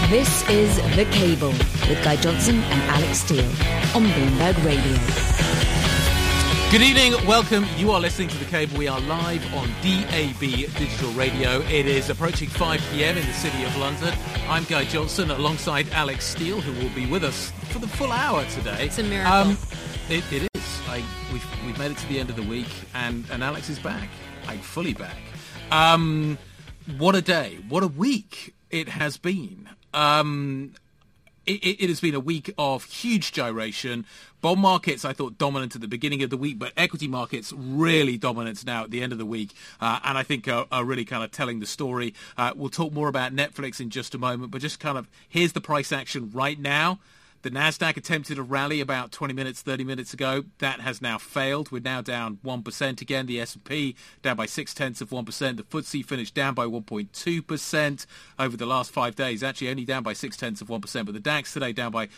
This is The Cable with Guy Johnson and Alex Steele on Bloomberg Radio. Good evening, welcome. You are listening to The Cable. We are live on DAB Digital Radio. It is approaching 5 p.m. in the City of London. I'm Guy Johnson alongside Alex Steele, who will be with us for the full hour today. It's a miracle. It is. We've made it to the end of the week, and Alex is back, fully back. What a day. What a week it has been. It has been a week of huge gyration. Bond markets, I thought, dominant at the beginning of the week, but equity markets really dominant now at the end of the week, and I think are really kind of telling the story. We'll talk more about Netflix in just a moment, but just kind of here's the price action right now. The Nasdaq attempted a rally about 20 minutes, 30 minutes ago. That has now failed. We're now down 1% again. The S&P down by 0.6%. The FTSE finished down by 1.2% over the last 5 days. Actually only down by 0.6%. But the DAX today down by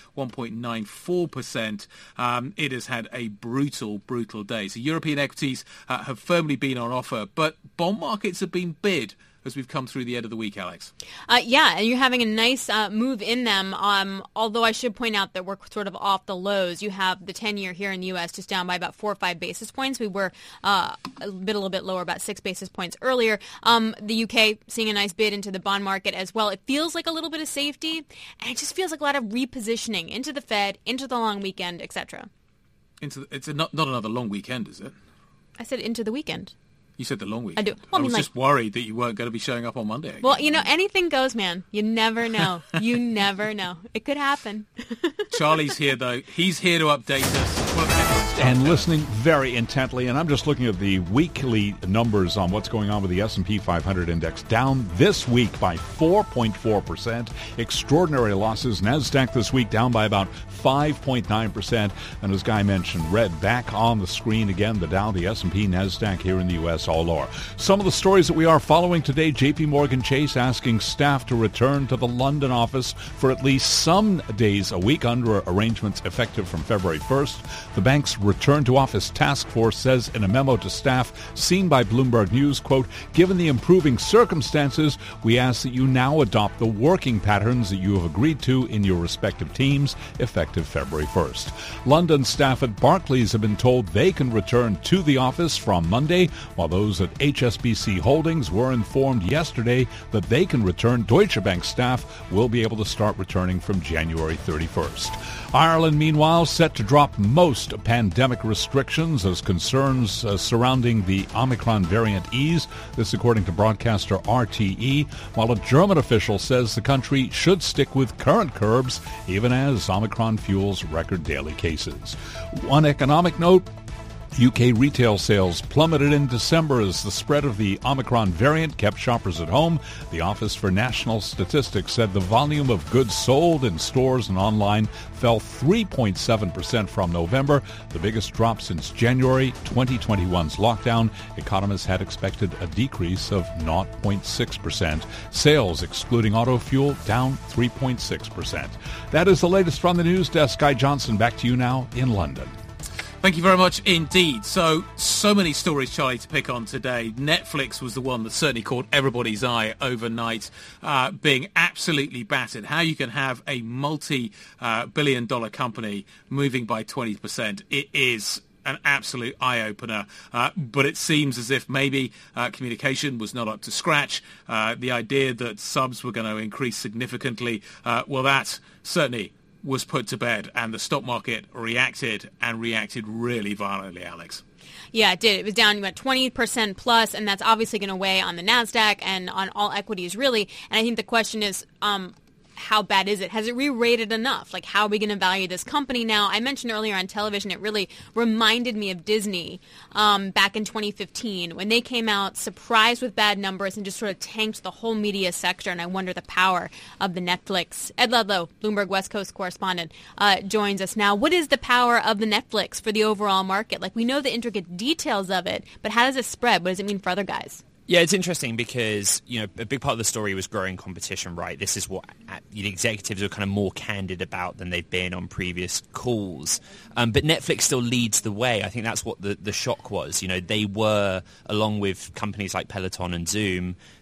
1.94%. It has had a brutal, brutal day. So European equities have firmly been on offer. But bond markets have been bid as we've come through the end of the week, Alex. Yeah, and you're having a nice move in them, although I should point out that we're sort of off the lows. You have the 10-year here in the U.S. just down by about 4 or 5 basis points. We were a little bit lower, about 6 basis points earlier. The U.K. seeing a nice bid into the bond market as well. It feels like a little bit of safety, and it just feels like a lot of repositioning into the Fed, into the long weekend, etc. It's not another long weekend, is it? I said into the weekend. You said the long weekend. I do. Well, I was just worried that you weren't going to be showing up on Monday again. Well, anything goes, man. You never know. You never know. It could happen. Charlie's here, though. He's here to update us. And listening very intently, and I'm just looking at the weekly numbers on what's going on with the S&P 500 index, down this week by 4.4%. Extraordinary losses. NASDAQ this week down by about 5.9%. And as Guy mentioned, red back on the screen again. The Dow, the S&P, NASDAQ here in the U.S. all lower. Some of the stories that we are following today, J.P. Morgan Chase asking staff to return to the London office for at least some days a week under arrangements effective from February 1st. The bank's return to office task force says in a memo to staff seen by Bloomberg News, quote, given the improving circumstances, we ask that you now adopt the working patterns that you have agreed to in your respective teams effective February 1st. London staff at Barclays have been told they can return to the office from Monday, while those at HSBC Holdings were informed yesterday that they can return. Deutsche Bank staff will be able to start returning from January 31st. Ireland, meanwhile, set to drop most pandemic restrictions as concerns surrounding the Omicron variant ease. This according to broadcaster RTE, while a German official says the country should stick with current curbs even as Omicron fuels record daily cases. One economic note, UK retail sales plummeted in December as the spread of the Omicron variant kept shoppers at home. The Office for National Statistics said the volume of goods sold in stores and online fell 3.7% from November, the biggest drop since January 2021's lockdown. Economists had expected a decrease of 0.6%. Sales, excluding auto fuel, down 3.6%. That is the latest from the news desk. Guy Johnson, back to you now in London. Thank you very much indeed. So many stories, Charlie, to pick on today. Netflix was the one that certainly caught everybody's eye overnight, being absolutely battered. How you can have a multi-billion-dollar company moving by 20%. It is an absolute eye-opener, but it seems as if maybe communication was not up to scratch. The idea that subs were going to increase significantly, well, that certainly was put to bed, and the stock market reacted really violently, Alex. Yeah, it did. It was down, you went 20% plus, and that's obviously going to weigh on the NASDAQ and on all equities, really. And I think the question is, how bad is it? Has it re-rated enough? Like, how are we going to value this company now? I mentioned earlier on television, it really reminded me of Disney back in 2015 when they came out surprised with bad numbers and just sort of tanked the whole media sector. And I wonder the power of the Netflix. Ed Ludlow, Bloomberg West Coast correspondent, joins us now. What is the power of the Netflix for the overall market? Like, we know the intricate details of it, but how does it spread? What does it mean for other guys? Yeah, it's interesting because, a big part of the story was growing competition, right? This is what executives are kind of more candid about than they've been on previous calls. But Netflix still leads the way. I think that's what the shock was. They were, along with companies like Peloton and Zoom,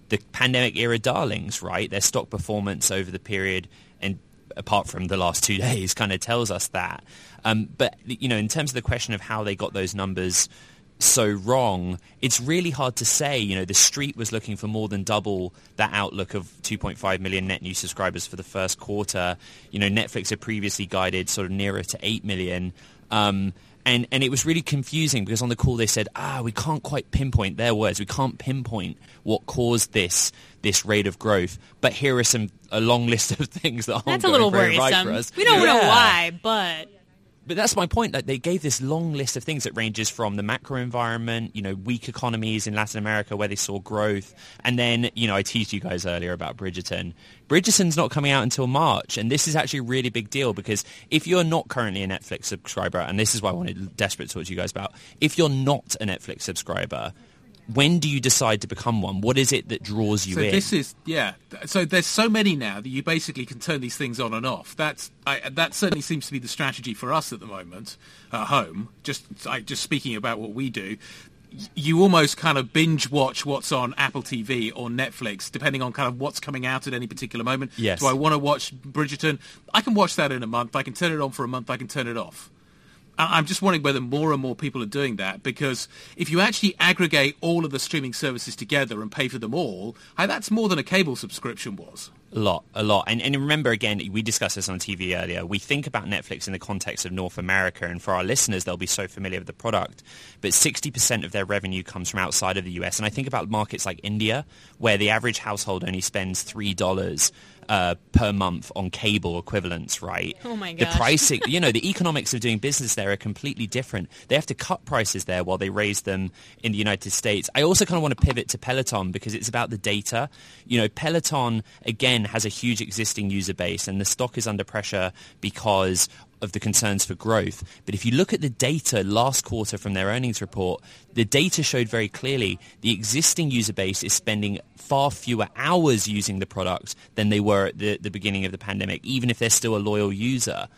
the pandemic era darlings, right? Their stock performance over the period, and apart from the last 2 days, kind of tells us that. But, in terms of the question of how they got those numbers so wrong, it's really hard to say. The street was looking for more than double that outlook of 2.5 million net new subscribers for the first quarter. Netflix had previously guided sort of nearer to 8 million. And it was really confusing because on the call they said, we can't quite pinpoint, their words, we can't pinpoint what caused this rate of growth. But here are a long list of things that aren't going very right for us. We don't know why, but that's my point. That they gave this long list of things that ranges from the macro environment, weak economies in Latin America where they saw growth. And then, I teased you guys earlier about Bridgerton. Bridgerton's not coming out until March. And this is actually a really big deal because if you're not currently a Netflix subscriber, and this is what I wanted desperate to talk to you guys about, if you're not a Netflix subscriber, when do you decide to become one? What is it that draws you in? So there's so many now that you basically can turn these things on and off. That certainly seems to be the strategy for us at the moment at home. Just speaking about what we do, you almost kind of binge watch what's on Apple TV or Netflix, depending on kind of what's coming out at any particular moment. Yes. Do I want to watch Bridgerton? I can watch that in a month. I can turn it on for a month. I can turn it off. I'm just wondering whether more and more people are doing that, because if you actually aggregate all of the streaming services together and pay for them all, that's more than a cable subscription was. A lot. And remember, again, we discussed this on TV earlier. We think about Netflix in the context of North America, and for our listeners, they'll be so familiar with the product. But 60% of their revenue comes from outside of the US. And I think about markets like India, where the average household only spends $3 per month on cable equivalents, right? Oh my gosh. The pricing, the economics of doing business there are completely different. They have to cut prices there while they raise them in the United States. I also kind of want to pivot to Peloton because it's about the data. Peloton, again, has a huge existing user base and the stock is under pressure because of the concerns for growth. But if you look at the data last quarter from their earnings report, the data showed very clearly the existing user base is spending far fewer hours using the product than they were at the beginning of the pandemic, even if they're still a loyal user.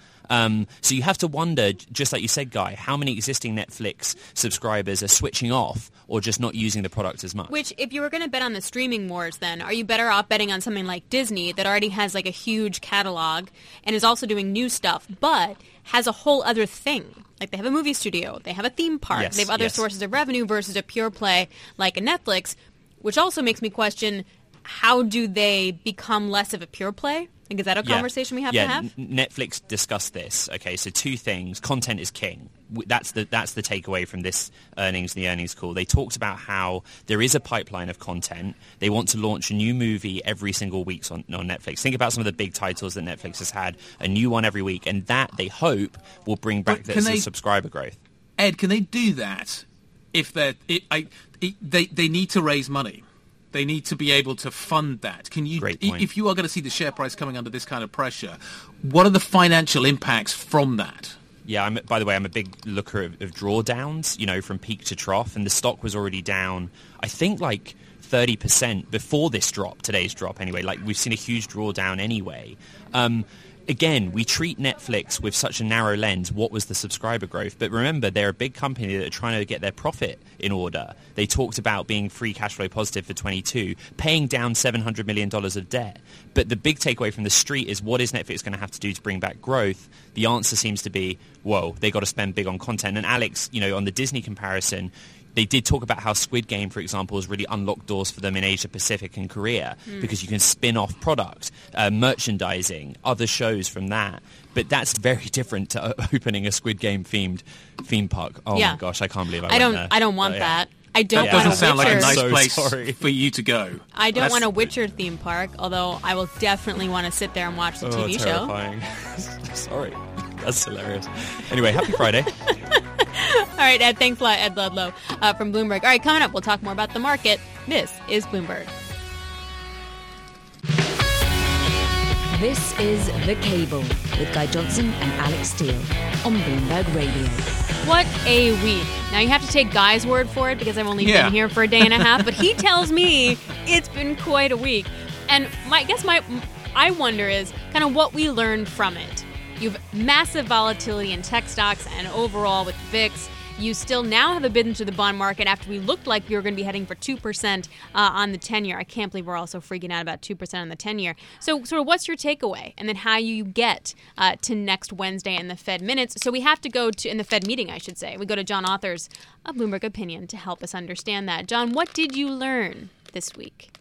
So you have to wonder, just like you said, Guy, how many existing Netflix subscribers are switching off or just not using the product as much? Which, if you were going to bet on the streaming wars, then are you better off betting on something like Disney that already has like a huge catalog and is also doing new stuff, but has a whole other thing? Like they have a movie studio, they have a theme park, Yes, they have other yes. sources of revenue versus a pure play like a Netflix, which also makes me question, how do they become less of a pure play? Like, is that a conversation we have to have? Netflix discussed this. Okay, so two things. Content is king. That's the takeaway from this the earnings call. They talked about how there is a pipeline of content. They want to launch a new movie every single week on Netflix. Think about some of the big titles that Netflix has had, a new one every week, and that, they hope, will bring back the subscriber growth. Ed, can they do that if they need to raise money? They need to be able to fund that. Can you, Great point. if you are going to see the share price coming under this kind of pressure, what are the financial impacts from that? Yeah, by the way, I'm a big looker of drawdowns, from peak to trough, and the stock was already down, I think, like 30% before this drop, today's drop anyway. Like, we've seen a huge drawdown anyway. Again, we treat Netflix with such a narrow lens. What was the subscriber growth? But remember, they're a big company that are trying to get their profit in order. They talked about being free cash flow positive for 22, paying down $700 million of debt. But the big takeaway from the street is, what is Netflix going to have to do to bring back growth? The answer seems to be, whoa, they got to spend big on content. And Alex, on the Disney comparison, they did talk about how Squid Game, for example, has really unlocked doors for them in Asia Pacific and Korea because you can spin off product, merchandising, other shows from that. But that's very different to opening a Squid Game themed theme park. Oh my gosh, I can't believe I went there. I don't want that. I don't That want doesn't sound like a nice place sorry. for you to go. I don't want a Witcher theme park, although I will definitely want to sit there and watch the TV terrifying. Sorry. That's hilarious. Anyway, happy Friday. All right, Ed, thanks a lot, Ed Ludlow from Bloomberg. All right, coming up, we'll talk more about the market. This is Bloomberg. This is The Cable with Guy Johnson and Alex Steele on Bloomberg Radio. What a week. Now, you have to take Guy's word for it because I've only been here for a day and a half, but he tells me it's been quite a week. And I wonder is kind of what we learned from it. You have massive volatility in tech stocks and overall with VIX. you still now have a bid into the bond market after we looked like we were going to be heading for 2% on the 10-year. I can't believe we're also freaking out about 2% on the 10-year. So sort of what's your takeaway? And then how you get to next Wednesday in the Fed minutes. So we have to go to, in the Fed meeting, I should say, we go to John Authers of Bloomberg Opinion to help us understand that. John, what did you learn this week?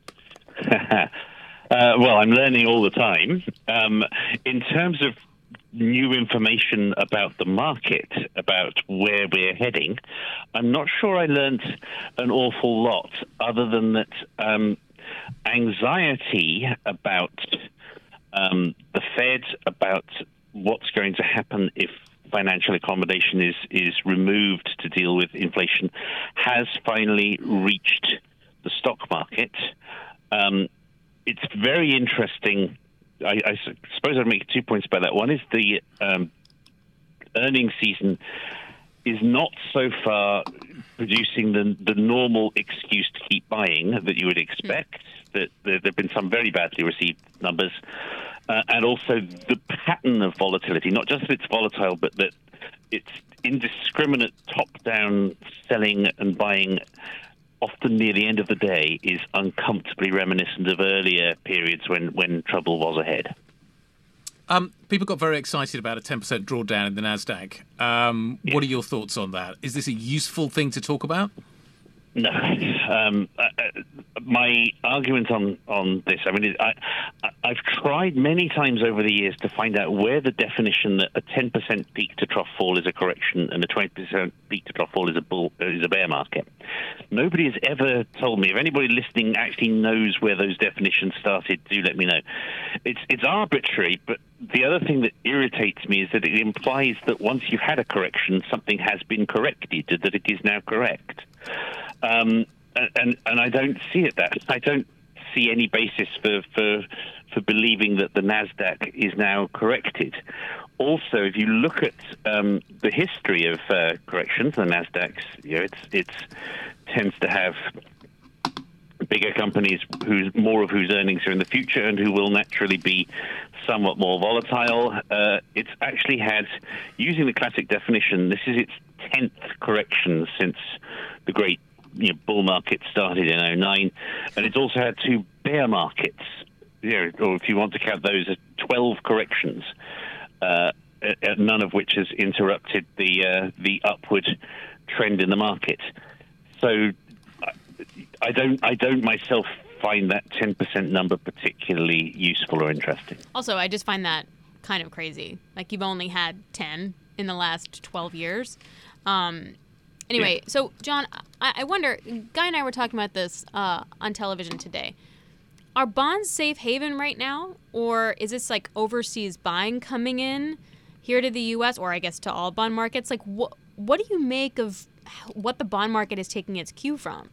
Well, I'm learning all the time. In terms of new information about the market, about where we're heading, I'm not sure I learned an awful lot, other than that anxiety about the Fed, about what's going to happen if financial accommodation is removed to deal with inflation, has finally reached the stock market. It's very interesting. I suppose I'd make 2 points about that. One is the earnings season is not so far producing the normal excuse to keep buying that you would expect. That there have been some very badly received numbers. And also the pattern of volatility, not just that it's volatile, but that it's indiscriminate top-down selling and buying often near the end of the day is uncomfortably reminiscent of earlier periods when trouble was ahead. People got very excited about a 10% drawdown in the NASDAQ. What are your thoughts on that? Is this a useful thing to talk about? No. My argument on this, I mean, I've tried many times over the years to find out where the definition that a 10% peak to trough fall is a correction and a 20% peak to trough fall is a bear market. Nobody has ever told me. If anybody listening actually knows where those definitions started, do let me know. It's arbitrary, but the other thing that irritates me is that it implies that once you've had a correction, something has been corrected, that it is now correct. And I don't see it that. I don't see any basis for believing that the NASDAQ is now corrected. Also, if you look at the history of corrections, the NASDAQ, it tends to have bigger companies more of whose earnings are in the future and who will naturally be somewhat more volatile. It's actually had, using the classic definition, this is its 10th correction since the great bull market started in 2009, and it's also had 2 bear markets, or if you want to count those as 12 corrections, none of which has interrupted the upward trend in the market. So I don't myself find that 10% number particularly useful or interesting. Also, I just find that kind of crazy. Like, you've only had 10 in the last 12 years. Anyway, So, John, I wonder, Guy and I were talking about this on television today. Are bonds safe haven right now? Or is this like overseas buying coming in here to the U.S., or I guess to all bond markets? Like, what do you make of what the bond market is taking its cue from?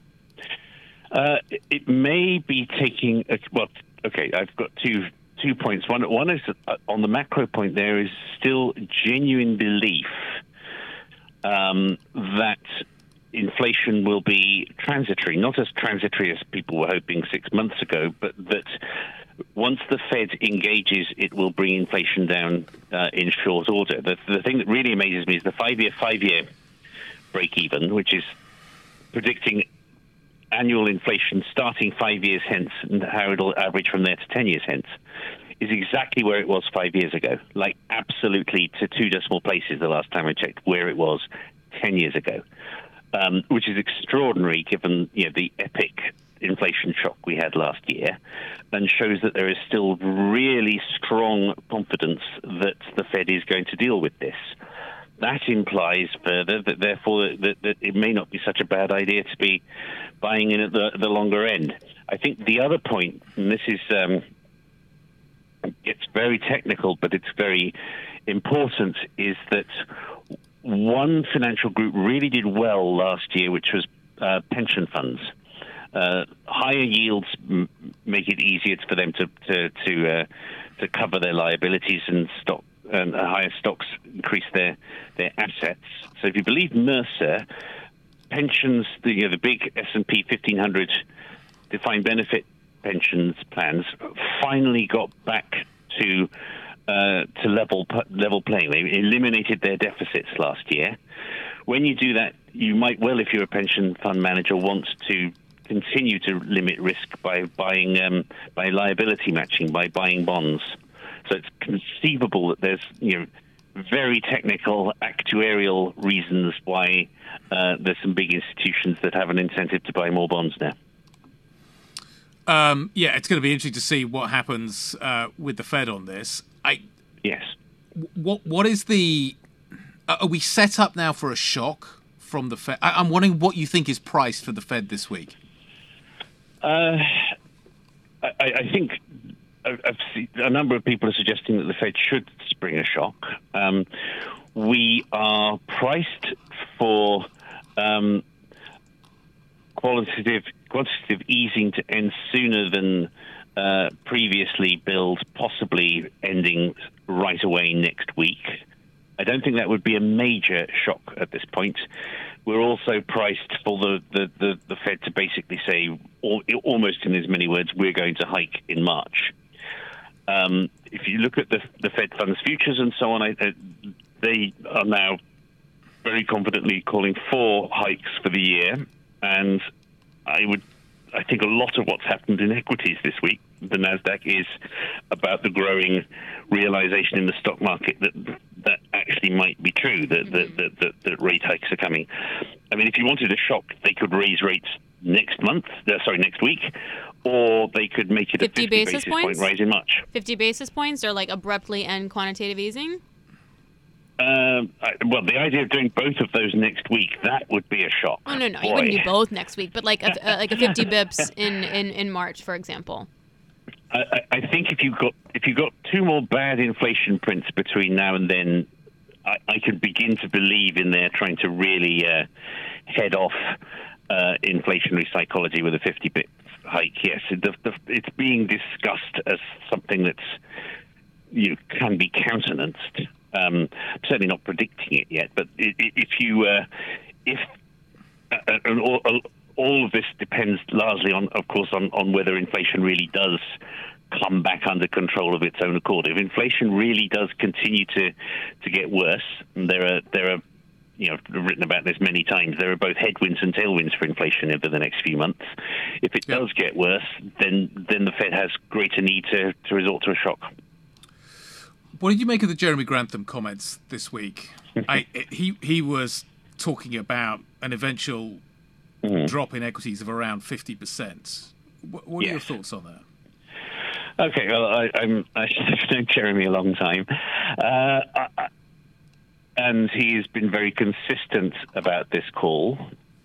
It may be taking... I've got two points. One is on the macro point, there is still genuine belief that inflation will be transitory, not as transitory as people were hoping 6 months ago, but that once the Fed engages, it will bring inflation down in short order. The thing that really amazes me is the five-year break-even, which is predicting annual inflation starting 5 years hence and how it'll average from there to 10 years hence, is exactly where it was 5 years ago, like absolutely to 2 decimal places the last time I checked, where it was 10 years ago, which is extraordinary given the epic inflation shock we had last year, and shows that there is still really strong confidence that the Fed is going to deal with this. That implies further that therefore that it may not be such a bad idea to be buying in at the longer end. I think the other point, and this is it's very technical, but it's very important, is that one financial group really did well last year, which was pension funds. Higher yields make it easier for them to cover their liabilities, and higher stocks increase their assets. So if you believe Mercer, pensions, the big S&P 1500 defined benefit pensions plans finally got back to level playing. They eliminated their deficits last year, when you do that, you might well, if you're a pension fund manager, want to continue to limit risk by buying by liability matching, by buying bonds. So it's conceivable that there's very technical actuarial reasons why there's some big institutions that have an incentive to buy more bonds now. It's going to be interesting to see what happens with the Fed on this. Yes. What is the? Are we set up now for a shock from the Fed? I'm wondering what you think is priced for the Fed this week. I think I've seen a number of people are suggesting that the Fed should spring a shock. We are priced for quantitative easing to end sooner than previously billed, possibly ending right away next week. I don't think that would be a major shock at this point. We're also priced for the Fed to basically say, almost in as many words, we're going to hike in March. If you look at the Fed funds futures and so on, they are now very confidently calling 4 hikes for the year. And I think a lot of what's happened in equities this week, the Nasdaq, is about the growing realization in the stock market that actually might be true, that rate hikes are coming. I mean, if you wanted a shock, they could raise rates next week, or they could make it 50 a 50 basis point rise in March. 50 basis points, or like abruptly end quantitative easing? Well, the idea of doing both of those next week, that would be a shock. Oh, no, you wouldn't do both next week, but like a 50 bips in March, for example. I think if you got 2 more bad inflation prints between now and then, I could begin to believe in their trying to really head off inflationary psychology with a 50 bip hike. Yes, it's being discussed as something that's can be countenanced. Certainly not predicting it yet, but all of this depends largely on whether inflation really does come back under control of its own accord. If inflation really does continue to get worse, and there are written about this many times, there are both headwinds and tailwinds for inflation over the next few months. If it does get worse, then the Fed has greater need to resort to a shock. What did you make of the Jeremy Grantham comments this week? He was talking about an eventual drop in equities of around 50%. What are your thoughts on that? Okay, well, I've known Jeremy a long time, and he has been very consistent about this call.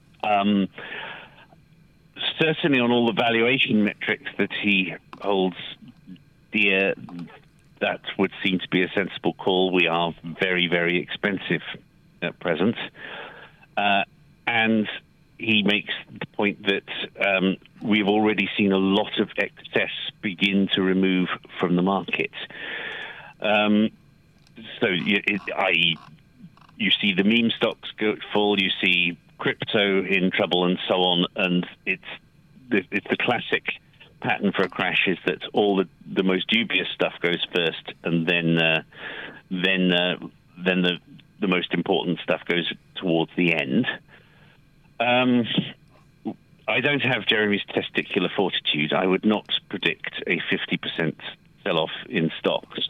Certainly on all the valuation metrics that he holds dear, that would seem to be a sensible call. We are very, very expensive at present. And he makes the point that we've already seen a lot of excess begin to remove from the market. So you see the meme stocks fall, you see crypto in trouble and so on, and it's the classic pattern for a crash is that all the most dubious stuff goes first, and then the most important stuff goes towards the end. I don't have Jeremy's testicular fortitude. I would not predict a 50% sell-off in stocks.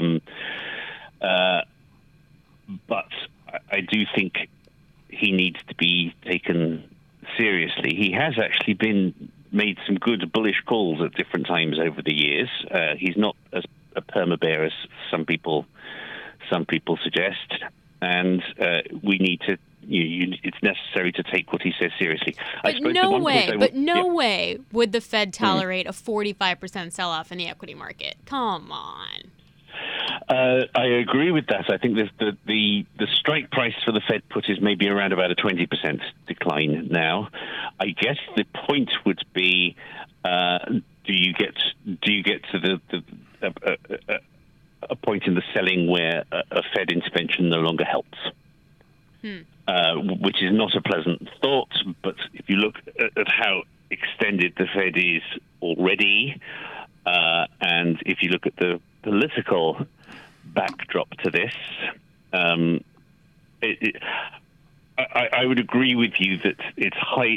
But I do think he needs to be taken seriously. He has actually made some good bullish calls at different times over the years. He's not as a perma-bear as some people suggest, and we need to. It's necessary to take what he says seriously. But no way would the Fed tolerate a 45% sell-off in the equity market. Come on. I agree with that. I think the strike price for the Fed put is maybe around about a 20% decline now. I guess the point would be, do you get to a point in the selling where a Fed intervention no longer helps? Which is not a pleasant thought, but if you look at how extended the Fed is already, and if you look at the political backdrop to this, I I would agree with you that it's high.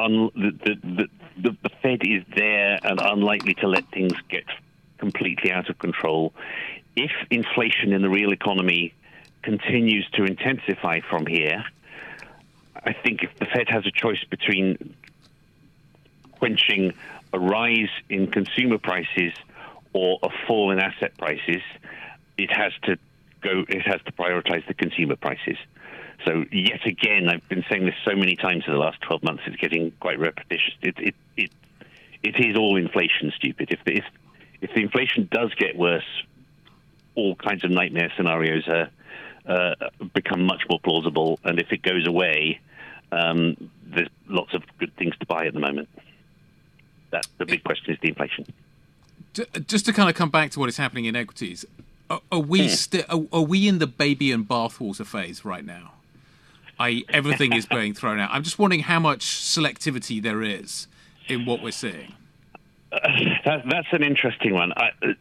The Fed is there and unlikely to let things get completely out of control. If inflation in the real economy continues to intensify from here, I think if the Fed has a choice between quenching a rise in consumer prices or a fall in asset prices, it has to prioritize the consumer prices. So yet again, I've been saying this so many times in the last 12 months, it's getting quite repetitious. It is all inflation stupid. If the inflation does get worse, all kinds of nightmare scenarios become much more plausible. And if it goes away, there's lots of good things to buy at the moment. The big question is the inflation. Just to kind of come back to what is happening in equities, are we in the baby and bathwater phase right now? Everything is being thrown out. I'm just wondering how much selectivity there is in what we're seeing. That's an interesting one.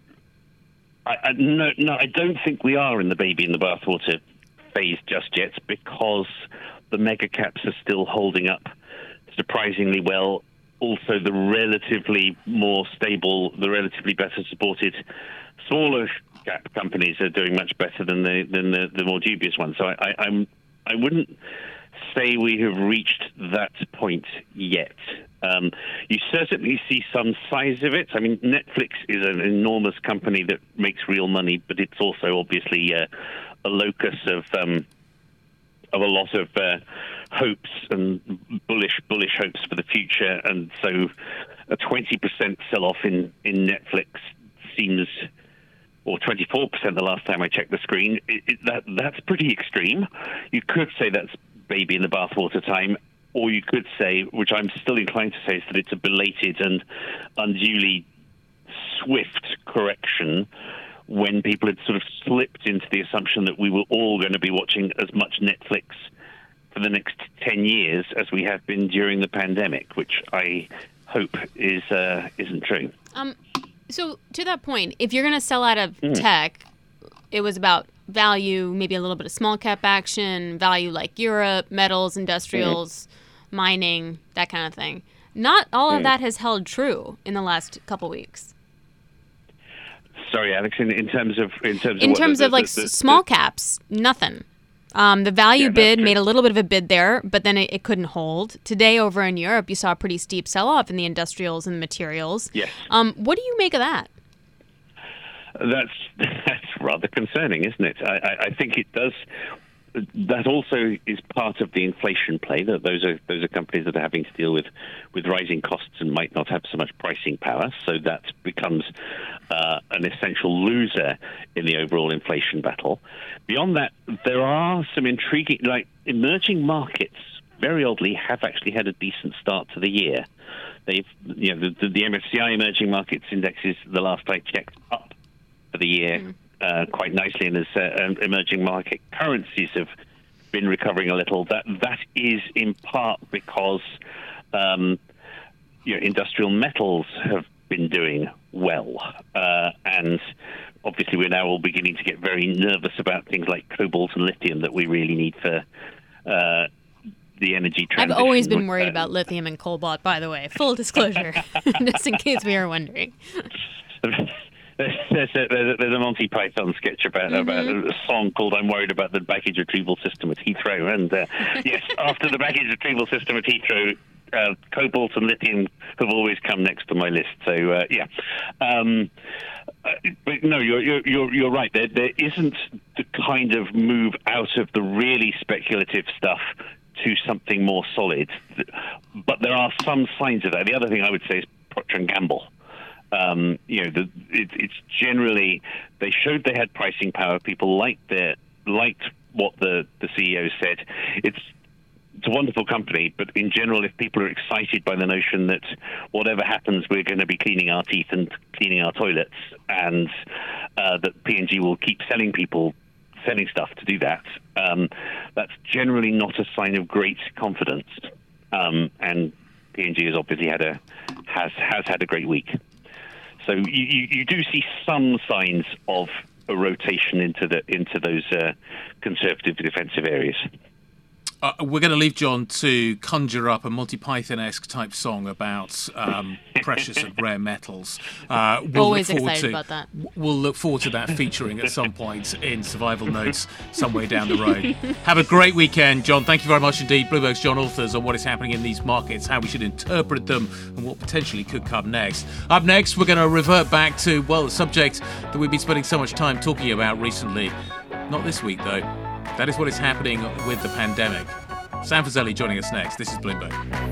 No, I don't think we are in the baby and the bathwater phase just yet, because the mega caps are still holding up surprisingly well. Also, the relatively more stable, the relatively better supported smaller cap companies are doing much better than the more dubious ones. So I wouldn't say we have reached that point yet. You certainly see some signs of it. I mean, Netflix is an enormous company that makes real money, but it's also obviously a locus of a lot of hopes and bullish hopes for the future. And so a 20% sell-off in Netflix seems, or 24% the last time I checked the screen, that's pretty extreme. You could say that's baby in the bathwater time, or you could say, which I'm still inclined to say, is that it's a belated and unduly swift correction when people had sort of slipped into the assumption that we were all going to be watching as much Netflix for the next 10 years as we have been during the pandemic, which I hope isn't true. So to that point, if you're going to sell out of tech, it was about value, maybe a little bit of small cap action, value like Europe, metals, industrials, mining, that kind of thing. Not all of that has held true in the last couple weeks. Sorry, Alex. In terms of small caps, nothing. The value bid made a little bit of a bid there, but then it couldn't hold. Today over in Europe, you saw a pretty steep sell-off in the industrials and the materials. Yes. What do you make of that? That's rather concerning, isn't it? I think it does. That also is part of the inflation play. That those are companies that are having to deal with rising costs and might not have so much pricing power. So that becomes an essential loser in the overall inflation battle. Beyond that, there are some intriguing, like emerging markets. Very oddly, have actually had a decent start to the year. They've, the MSCI Emerging Markets Indexes, the last I checked, up for the year. Quite nicely, and as emerging market currencies have been recovering a little. That is in part because industrial metals have been doing well, and obviously we're now all beginning to get very nervous about things like cobalt and lithium that we really need for the energy transition. I've always been worried about lithium and cobalt, by the way. Full disclosure, just in case we are wondering. There's a Monty Python sketch about a song called "I'm Worried About the Baggage Retrieval System at Heathrow," and yes, after the baggage retrieval system at Heathrow, cobalt and lithium have always come next to my list. So but no, you're right. There isn't the kind of move out of the really speculative stuff to something more solid, but there are some signs of that. The other thing I would say is Procter & Gamble. It's generally, they showed they had pricing power. People liked what the CEO said. It's a wonderful company, but in general, if people are excited by the notion that whatever happens, we're going to be cleaning our teeth and cleaning our toilets, and that P&G will keep selling stuff to do that, that's generally not a sign of great confidence. And P&G has obviously has had a great week. So you do see some signs of a rotation into those conservative defensive areas. We're going to leave John to conjure up a Monty Python-esque type song about precious and rare metals. Always excited about that. We'll look forward to that featuring at some point in Survival Notes somewhere down the road. Have a great weekend, John. Thank you very much indeed. Bloomberg's John Authors on what is happening in these markets, how we should interpret them, and what potentially could come next. Up next, we're going to revert back to, well, the subject that we've been spending so much time talking about recently. Not this week, though. That is what is happening with the pandemic. Sam Fazeli joining us next. This is Bloomberg.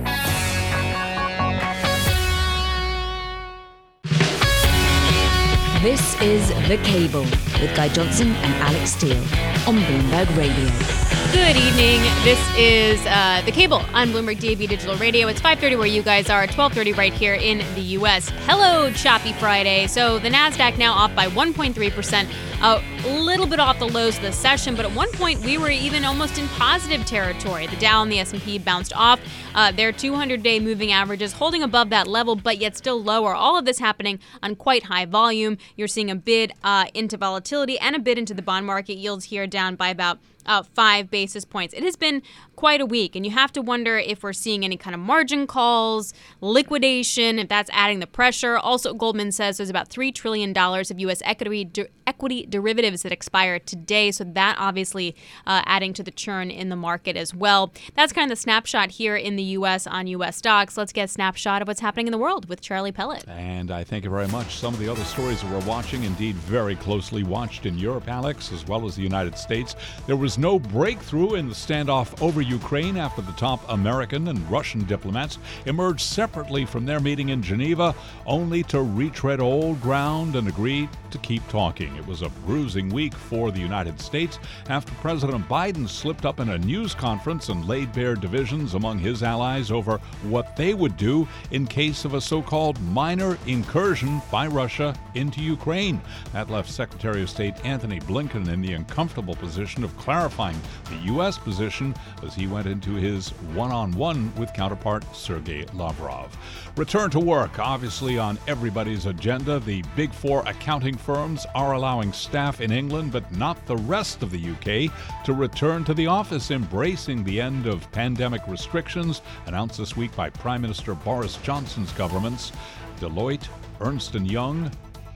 This is The Cable with Guy Johnson and Alex Steele on Bloomberg Radio. Good evening. This is The Cable on Bloomberg DAB Digital Radio. It's 5:30 where you guys are, 12:30 right here in the U.S. Hello, Choppy Friday. So the NASDAQ now off by 1.3%, a little bit off the lows of the session, but at one point we were even almost in positive territory. The Dow and the S&P bounced off their 200-day moving averages, holding above that level, but yet still lower. All of this happening on quite high volume. You're seeing a bid into volatility and a bid into the bond market. Yields here down by about 5 basis points. It has been quite a week, and you have to wonder if we're seeing any kind of margin calls, liquidation, if that's adding the pressure. Also, Goldman says there's about $3 trillion of U.S. equity derivatives that expire today, so that obviously adding to the churn in the market as well. That's kind of the snapshot here in the U.S. on U.S. stocks. Let's get a snapshot of what's happening in the world with Charlie Pellet. And I thank you very much. Some of the other stories that we're watching, indeed very closely watched in Europe, Alex, as well as the United States. There was no breakthrough in the standoff over Ukraine after the top American and Russian diplomats emerged separately from their meeting in Geneva, only to retread old ground and agree to keep talking. It was a bruising week for the United States after President Biden slipped up in a news conference and laid bare divisions among his allies over what they would do in case of a so-called minor incursion by Russia into Ukraine. That left Secretary of State Antony Blinken in the uncomfortable position of clarifying the U.S. position as he went into his one-on-one with counterpart Sergei Lavrov. Return to work, obviously on everybody's agenda. The big four accounting firms are allowing staff in England, but not the rest of the UK, to return to the office, embracing the end of pandemic restrictions announced this week by Prime Minister Boris Johnson's governments. Deloitte, Ernst & Young,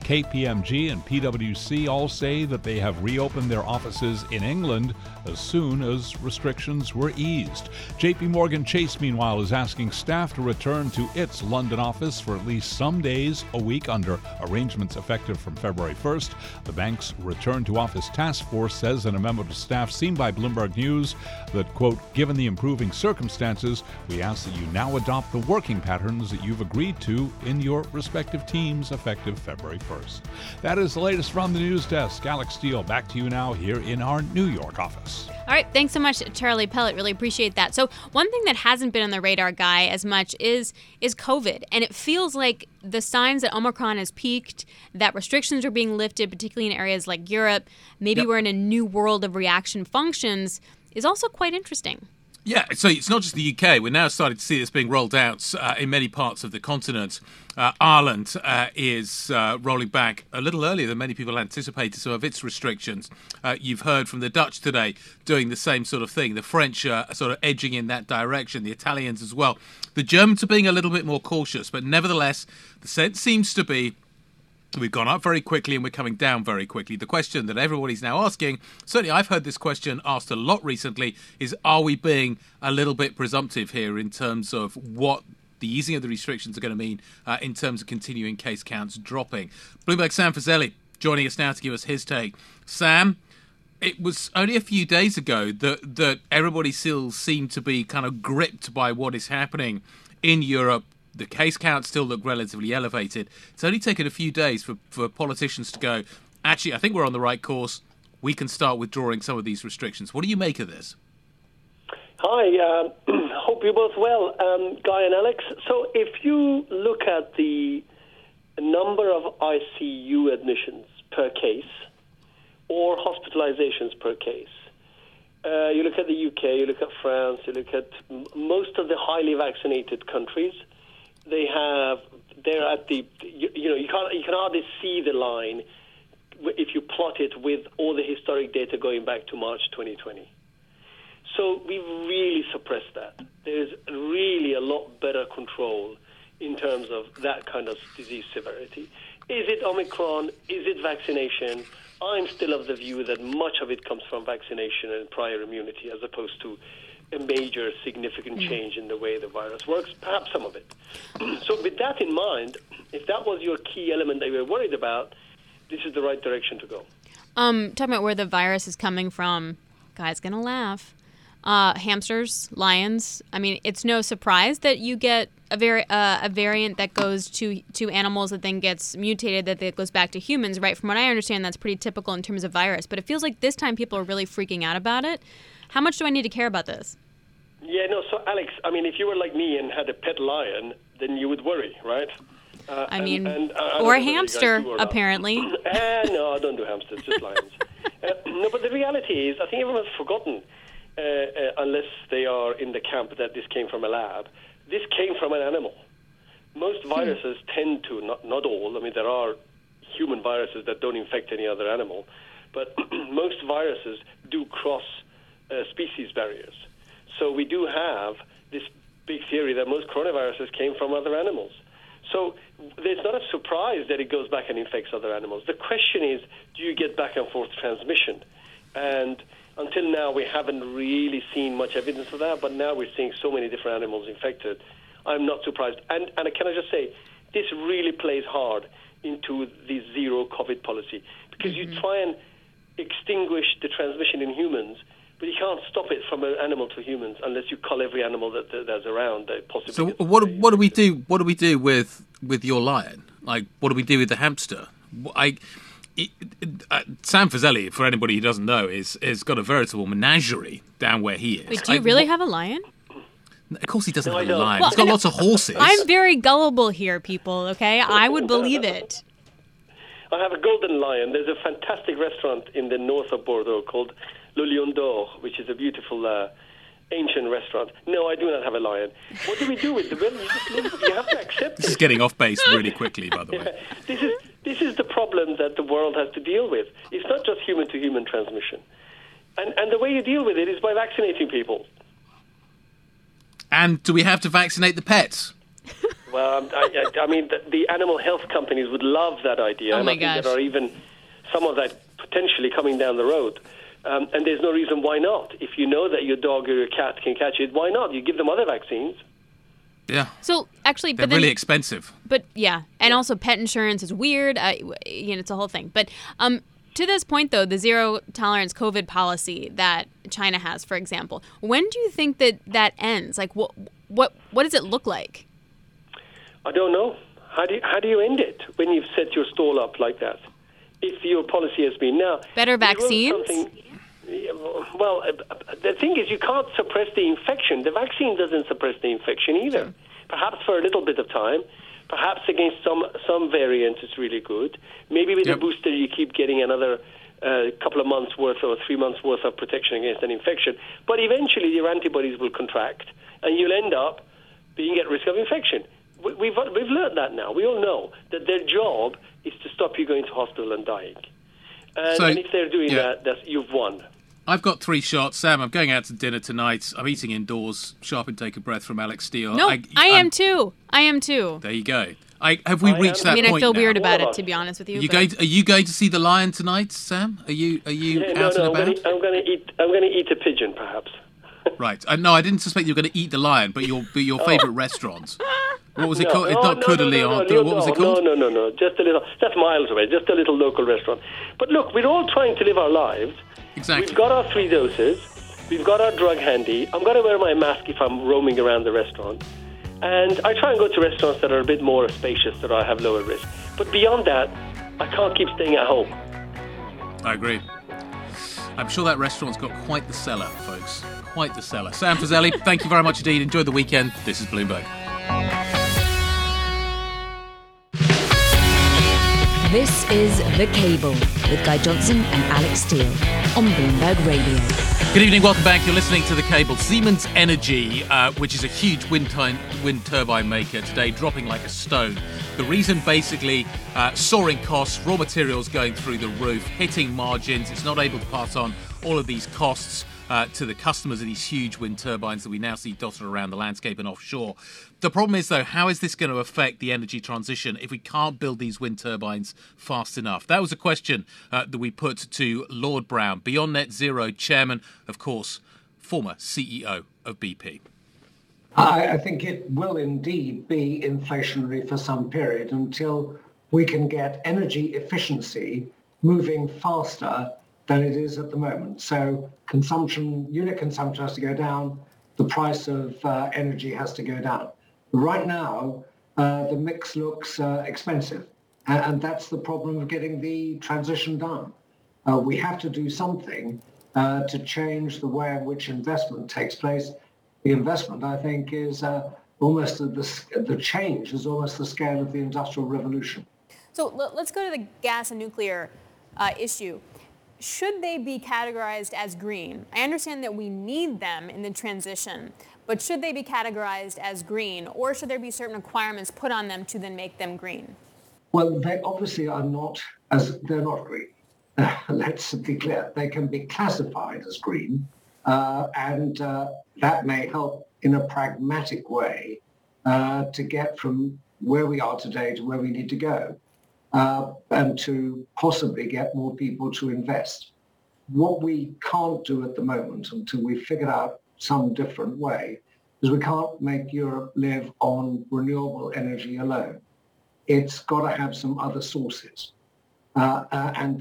KPMG and PwC all say that they have reopened their offices in England as soon as restrictions were eased. JP Morgan Chase, meanwhile, is asking staff to return to its London office for at least some days a week under arrangements effective from February 1st. The bank's Return to Office Task Force says in a memo to staff seen by Bloomberg News that, quote, given the improving circumstances, we ask that you now adopt the working patterns that you've agreed to in your respective teams effective February 1st. That is the latest from the news desk. Alex Steele, back to you now here in our New York office. All right, thanks so much, Charlie Pellet. Really appreciate that. So one thing that hasn't been on the radar, Guy, as much is COVID. And it feels like the signs that Omicron has peaked, that restrictions are being lifted, particularly in areas like Europe, maybe we're in a new world of reaction functions, is also quite interesting. Yeah, so it's not just the UK. We're now starting to see this being rolled out in many parts of the continent. Ireland is rolling back a little earlier than many people anticipated some of its restrictions. You've heard from the Dutch today doing the same sort of thing. The French are sort of edging in that direction, the Italians as well. The Germans are being a little bit more cautious, but nevertheless, the sense seems to be we've gone up very quickly and we're coming down very quickly. The question that everybody's now asking, certainly I've heard this question asked a lot recently, is are we being a little bit presumptive here in terms of what the easing of the restrictions are going to mean in terms of continuing case counts dropping? Bloomberg Sam Fazeli joining us now to give us his take. Sam, it was only a few days ago that everybody still seemed to be kind of gripped by what is happening in Europe. The case counts still look relatively elevated. It's only taken a few days for politicians to go, actually, I think we're on the right course. We can start withdrawing some of these restrictions. What do you make of this? Hi, hope you're both well, Guy and Alex. So if you look at the number of ICU admissions per case or hospitalizations per case, you look at the UK, you look at France, you look at most of the highly vaccinated countries, they're at the, you can hardly see the line if you plot it with all the historic data going back to March 2020. So we've really suppressed that. There's really a lot better control in terms of that kind of disease severity. Is it Omicron? Is it vaccination? I'm still of the view that much of it comes from vaccination and prior immunity as opposed to a major significant change in the way the virus works, perhaps some of it. So with that in mind, if that was your key element that you were worried about, this is the right direction to go. Talking about where the virus is coming from, guy's going to laugh. Hamsters, lions. I mean, it's no surprise that you get a variant that goes to animals that then gets mutated, that goes back to humans, right? From what I understand, that's pretty typical in terms of virus. But it feels like this time people are really freaking out about it. How much do I need to care about this? Yeah, no, so Alex, I mean, if you were like me and had a pet lion, then you would worry, right? Or a hamster, apparently. No, I don't do hamsters, just lions. No, but the reality is, I think everyone's forgotten, unless they are in the camp that this came from a lab, this came from an animal. Most viruses tend to, not all, I mean, there are human viruses that don't infect any other animal, but most viruses do cross species barriers. So we do have this big theory that most coronaviruses came from other animals. So it's not a surprise that it goes back and infects other animals. The question is, do you get back and forth transmission? And until now, we haven't really seen much evidence of that, but now we're seeing so many different animals infected. I'm not surprised. And can I just say, this really plays hard into the zero COVID policy, because you try and extinguish the transmission in humans, but you can't stop it from an animal to humans unless you cull every animal that's around that possibly. So what do we do? What do we do with your lion? Like, what do we do with the hamster? Sam Fazeli, for anybody who doesn't know, is got a veritable menagerie down where he is. Wait, do you really have a lion? Of course he doesn't have a don't. lion. He's got lots of horses. I'm very gullible here, people, okay? I would believe it. I have a golden lion. There's a fantastic restaurant in the north of Bordeaux called Le Lion d'Or, which is a beautiful ancient restaurant. No, I do not have a lion. What do we do with the well, you have to accept This is getting off base really quickly, by the way. This is the problem that the world has to deal with. It's not just human-to-human transmission. And the way you deal with it is by vaccinating people. And do we have to vaccinate the pets? Well, I mean, the animal health companies would love that idea. Oh, my and I think gosh. there are even some of that potentially coming down the road. And there's no reason why not. If you know that your dog or your cat can catch it, why not? You give them other vaccines. Yeah. So, actually, They're really expensive. But, yeah. And also pet insurance is weird. It's a whole thing. But to this point, though, the zero-tolerance COVID policy that China has, for example, when do you think that ends? Like, what does it look like? I don't know. How do you end it when you've set your stall up like that? If your policy has been now... Better vaccines? Well, the thing is, you can't suppress the infection. The vaccine doesn't suppress the infection either. Sure. Perhaps for a little bit of time. Perhaps against some variants it's really good. Maybe with a booster you keep getting another couple of months' worth or 3 months' worth of protection against an infection. But eventually your antibodies will contract and you'll end up being at risk of infection. We've learned that now. We all know that their job is to stop you going to hospital and dying. And if they're doing that, you've won. I've got 3 shots. Sam, I'm going out to dinner tonight. I'm eating indoors. Sharp intake of breath from Alex Steele. No, I am too. There you go. Have we reached that point I feel now? weird about it, to be honest with you. Are you going to see the lion tonight, Sam? Are you out and about? I'm going to eat a pigeon, perhaps. Right. No, I didn't suspect you were going to eat the lion, but your favourite restaurant. What was it called? It's not Coeur de Lion. What was it called? No. Just a little. That's miles away. Just a little local restaurant. But look, we're all trying to live our lives. Exactly. We've got our 3 doses. We've got our drug handy. I'm going to wear my mask if I'm roaming around the restaurant. And I try and go to restaurants that are a bit more spacious, that I have lower risk. But beyond that, I can't keep staying at home. I agree. I'm sure that restaurant's got quite the cellar, folks. Quite the cellar. Sam Fazeli, thank you very much indeed. Enjoy the weekend. This is Bloomberg. This is The Cable with Guy Johnson and Alex Steele on Bloomberg Radio. Good evening, welcome back. You're listening to The Cable. Siemens Energy, which is a huge wind turbine maker, today dropping like a stone. The reason basically soaring costs, raw materials going through the roof, hitting margins. It's not able to pass on all of these costs to the customers of these huge wind turbines that we now see dotted around the landscape and offshore. The problem is, though, how is this going to affect the energy transition if we can't build these wind turbines fast enough? That was a question that we put to Lord Browne, Beyond Net Zero chairman, of course, former CEO of BP. I think it will indeed be inflationary for some period until we can get energy efficiency moving faster than it is at the moment. So unit consumption has to go down, the price of energy has to go down. Right now, the mix looks expensive, and that's the problem of getting the transition done. We have to do something to change the way in which investment takes place. The investment, I think, is almost the change is almost the scale of the Industrial Revolution. So let's go to the gas and nuclear issue. Should they be categorized as green? I understand that we need them in the transition, but should they be categorized as green, or should there be certain requirements put on them to then make them green? Well, they obviously are not, they're not green. Let's be clear. They can be classified as green, and that may help in a pragmatic way to get from where we are today to where we need to go, and to possibly get more people to invest. What we can't do at the moment, until we've figured out some different way, is we can't make Europe live on renewable energy alone. It's got to have some other sources. And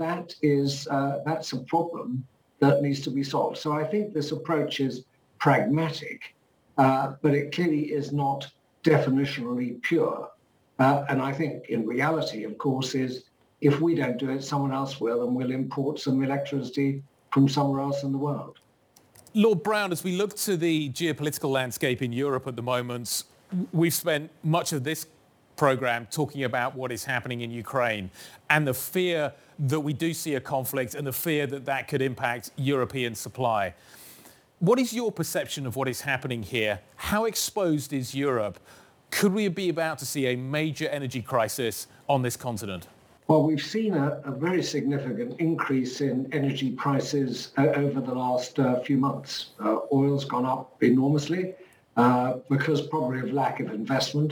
that's a problem that needs to be solved. So I think this approach is pragmatic, but it clearly is not definitionally pure. And I think in reality, of course, is if we don't do it, someone else will, and we'll import some electricity from somewhere else in the world. Lord Browne, as we look to the geopolitical landscape in Europe at the moment, we've spent much of this program talking about what is happening in Ukraine and the fear that we do see a conflict and the fear that that could impact European supply. What is your perception of what is happening here? How exposed is Europe? Could we be about to see a major energy crisis on this continent? Well, we've seen a very significant increase in energy prices over the last few months. Oil's gone up enormously because probably of lack of investment.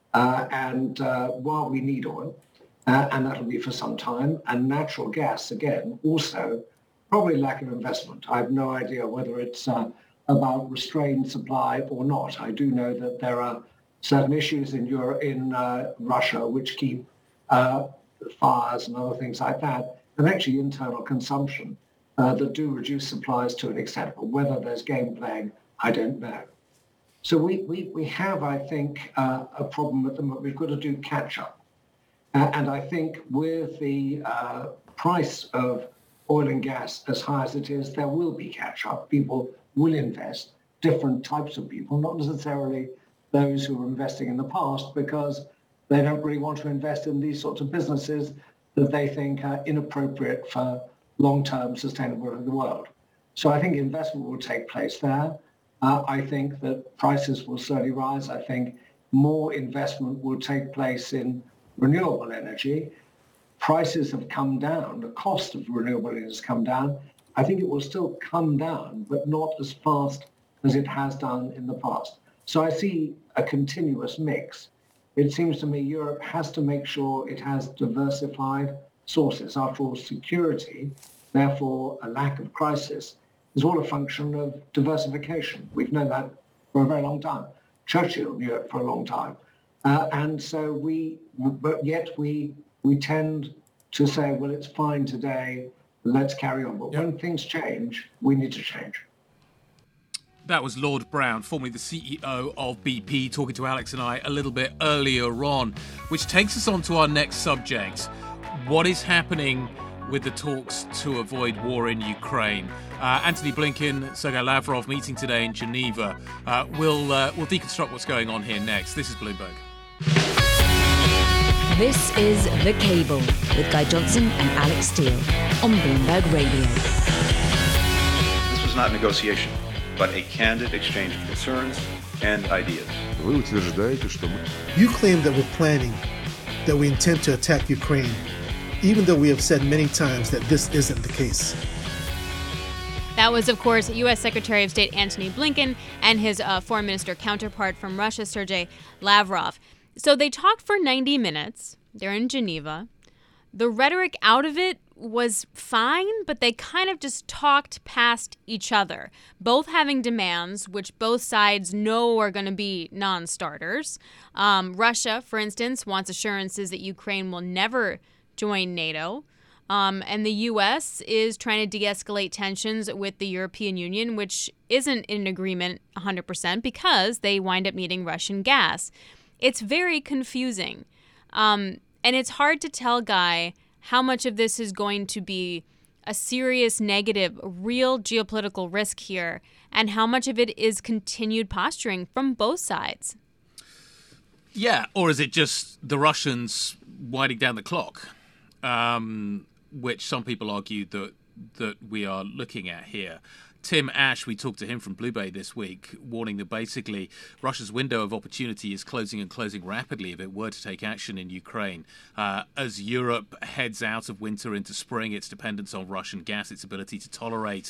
And while we need oil, and that'll be for some time, and natural gas, again, also probably lack of investment. I have no idea whether it's about restrained supply or not. I do know that there are certain issues in Russia which keep fires and other things like that, and actually internal consumption that do reduce supplies to an extent. But whether there's game playing, I don't know. So we have, I think, a problem at the moment. We've got to do catch up. And I think with the price of oil and gas as high as it is, there will be catch up. People will invest, different types of people, not necessarily those who were investing in the past, because they don't really want to invest in these sorts of businesses that they think are inappropriate for long-term sustainability of the world. So I think investment will take place there. I think that prices will certainly rise. I think more investment will take place in renewable energy. Prices have come down. The cost of renewable energy has come down. I think it will still come down, but not as fast as it has done in the past. So I see a continuous mix. It seems to me Europe has to make sure it has diversified sources. After all, security, therefore a lack of crisis, is all a function of diversification. We've known that for a very long time. Churchill knew it for a long time. And so but yet we tend to say, well, it's fine today, let's carry on. But when things change, we need to change. That was Lord Browne, formerly the CEO of BP, talking to Alex and I a little bit earlier on, which takes us on to our next subject. What is happening with the talks to avoid war in Ukraine? Antony Blinken, Sergei Lavrov meeting today in Geneva. We'll deconstruct what's going on here next. This is Bloomberg. This is The Cable with Guy Johnson and Alex Steele on Bloomberg Radio. This was not negotiation, but a candid exchange of concerns and ideas. You claim that we're planning, that we intend to attack Ukraine, even though we have said many times that this isn't the case. That was, of course, U.S. Secretary of State Antony Blinken and his foreign minister counterpart from Russia, Sergei Lavrov. So they talked for 90 minutes. They're in Geneva. The rhetoric out of it was fine, but they kind of just talked past each other, both having demands, which both sides know are going to be non-starters. Russia, for instance, wants assurances that Ukraine will never join NATO. And the U.S. is trying to de-escalate tensions with the European Union, which isn't in agreement 100% because they wind up needing Russian gas. It's very confusing. And it's hard to tell, Guy, how much of this is going to be a serious negative, real geopolitical risk here, and how much of it is continued posturing from both sides. Yeah, or is it just the Russians winding down the clock? Which some people argue that we are looking at here. Tim Ash, we talked to him from Blue Bay this week, warning that basically Russia's window of opportunity is closing and closing rapidly if it were to take action in Ukraine. As Europe heads out of winter into spring, its dependence on Russian gas, its ability to tolerate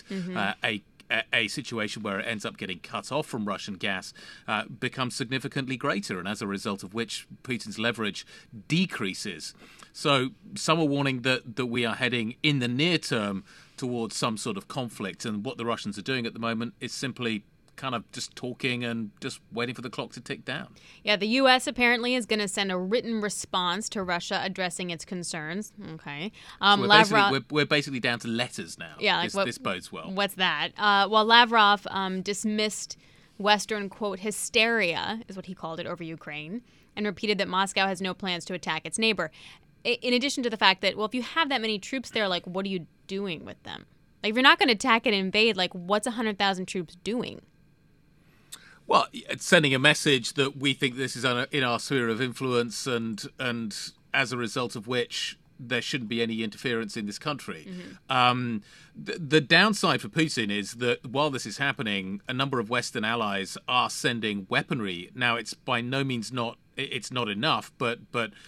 a situation where it ends up getting cut off from Russian gas becomes significantly greater, and as a result of which Putin's leverage decreases. So some are warning that we are heading in the near term towards some sort of conflict, and what the Russians are doing at the moment is simply kind of just talking and just waiting for the clock to tick down. Yeah, the U.S. apparently is going to send a written response to Russia addressing its concerns. Okay. So we're basically down to letters now. Yeah, like this bodes well. What's that? Well, Lavrov dismissed Western, quote, hysteria, is what he called it, over Ukraine, and repeated that Moscow has no plans to attack its neighbor. In addition to the fact that, well, if you have that many troops there, like, what are you doing with them? Like, if you're not going to attack and invade, like, what's 100,000 troops doing? Well, it's sending a message that we think this is in our sphere of influence, and as a result of which there shouldn't be any interference in this country. Mm-hmm. The downside for Putin is that while this is happening, a number of Western allies are sending weaponry. Now, it's by no means not enough, but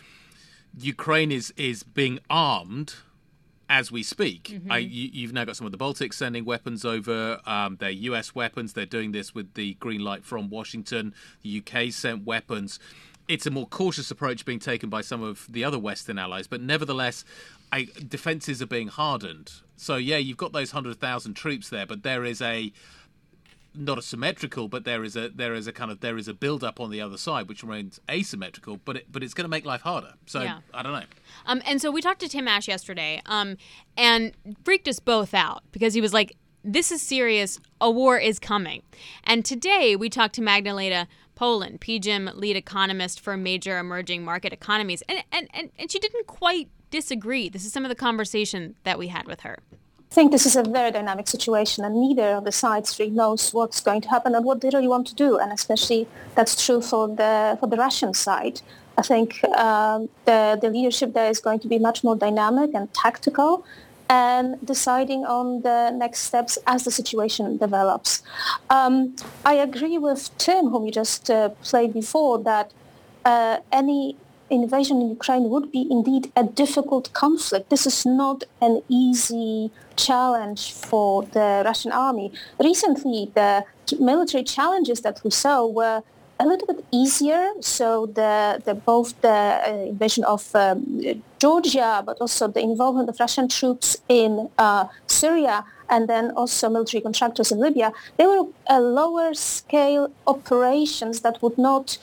Ukraine is being armed as we speak. Mm-hmm. You've now got some of the Baltics sending weapons over. They're US weapons. They're doing this with the green light from Washington. The UK sent weapons. It's a more cautious approach being taken by some of the other Western allies, but nevertheless, defences are being hardened. So, yeah, you've got those 100,000 troops there, but there is not a symmetrical, but there is a build-up on the other side, which remains asymmetrical, but it's going to make life harder. So, yeah. I don't know. And so we talked to Tim Ash yesterday, and freaked us both out, because he was like, this is serious, a war is coming. And today we talked to Magdalena Poland, PGIM lead economist for major emerging market economies, and she didn't quite disagree. This is some of the conversation that we had with her. I think this is a very dynamic situation, and neither of the sides really knows what's going to happen and what they really want to do. And especially that's true for the Russian side. I think the leadership there is going to be much more dynamic and tactical, and deciding on the next steps as the situation develops. I agree with Tim, whom you just played before, that any invasion in Ukraine would be indeed a difficult conflict. This is not an easy challenge for the Russian army. Recently, the military challenges that we saw were a little bit easier. So both the invasion of Georgia, but also the involvement of Russian troops in Syria, and then also military contractors in Libya, they were lower scale operations that would not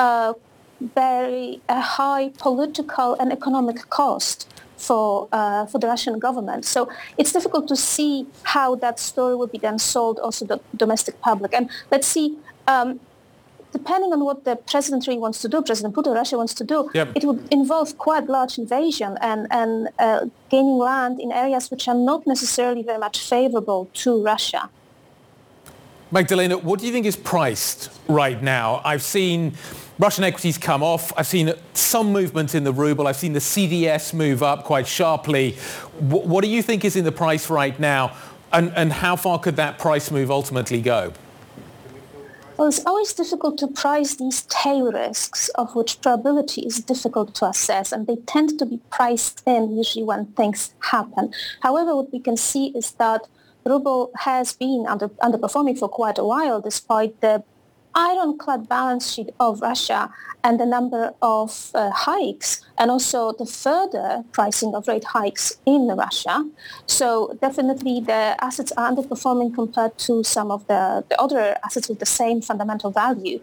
bear a high political and economic cost for the Russian government. So it's difficult to see how that story would be then sold also to the domestic public. And let's see, depending on what the president really wants to do, President Putin of Russia wants to do, It would involve quite large invasion and gaining land in areas which are not necessarily very much favorable to Russia. Magdalena, what do you think is priced right now? I've seen Russian equities come off. I've seen some movement in the ruble. I've seen the CDS move up quite sharply. What do you think is in the price right now? And how far could that price move ultimately go? Well, it's always difficult to price these tail risks, of which probability is difficult to assess, and they tend to be priced in usually when things happen. However, what we can see is that ruble has been underperforming for quite a while, despite the ironclad balance sheet of Russia and the number of hikes and also the further pricing of rate hikes in Russia. So definitely the assets are underperforming compared to some of the other assets with the same fundamental value.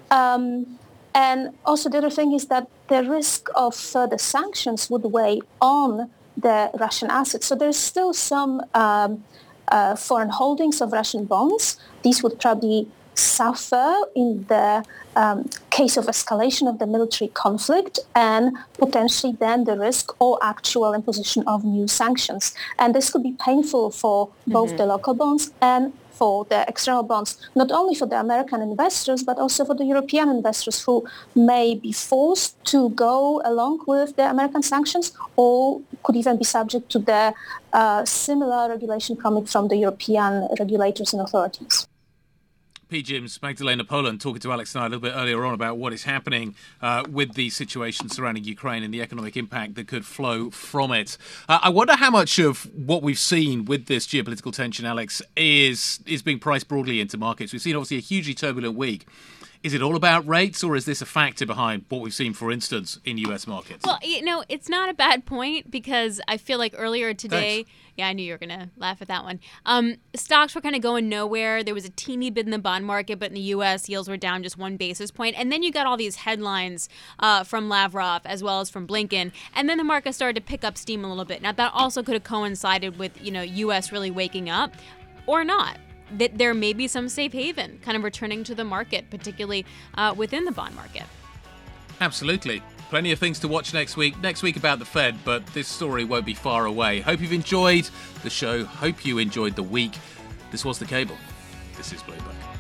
And also the other thing is that the risk of further sanctions would weigh on the Russian assets. So there's still some foreign holdings of Russian bonds. These would probably suffer in the case of escalation of the military conflict and potentially then the risk or actual imposition of new sanctions. And this could be painful for both the local bonds and for the external bonds, not only for the American investors, but also for the European investors who may be forced to go along with the American sanctions or could even be subject to the similar regulation coming from the European regulators and authorities. PGIM's Magdalena Poland talking to Alex and I a little bit earlier on about what is happening with the situation surrounding Ukraine and the economic impact that could flow from it. I wonder how much of what we've seen with this geopolitical tension, Alex, is being priced broadly into markets. We've seen obviously a hugely turbulent week. Is it all about rates, or is this a factor behind what we've seen, for instance, in US markets? Well, it's not a bad point because I feel like earlier today... Thanks. Yeah, I knew you were going to laugh at that one. Stocks were kind of going nowhere. There was a teeny bit in the bond market, but in the U.S., yields were down just 1 basis point. And then you got all these headlines from Lavrov as well as from Blinken. And then the market started to pick up steam a little bit. Now, that also could have coincided with, U.S. really waking up or not. That there may be some safe haven kind of returning to the market, particularly within the bond market. Absolutely. Plenty of things to watch next week. Next week about the Fed, but this story won't be far away. Hope you've enjoyed the show. Hope you enjoyed the week. This was The Cable. This is Bloomberg.